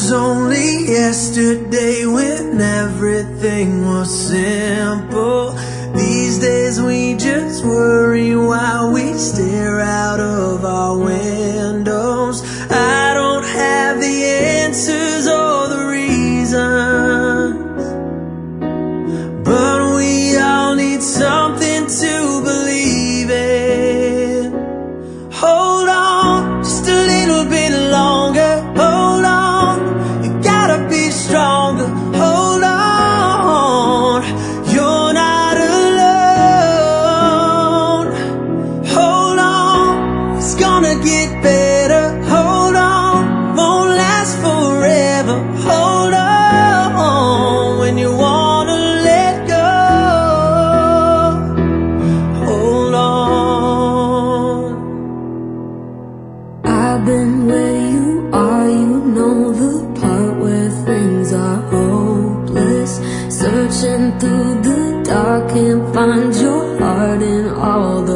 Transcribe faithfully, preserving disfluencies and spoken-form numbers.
was only yesterday when everything was simple. These days we just worry while we stare out of our windows. I don't have the answers or the reasons, but we all need something to believe in. Hold on just a little bit longer. Hold on, you gotta be stronger. Hold on, you're not alone. Hold on, it's gonna get better. Hold on, won't last forever. Hold on, when you wanna let go. Hold on. I've been where you are, you know the part where things are hopeless. Searching through the dark, can't find your heart in all the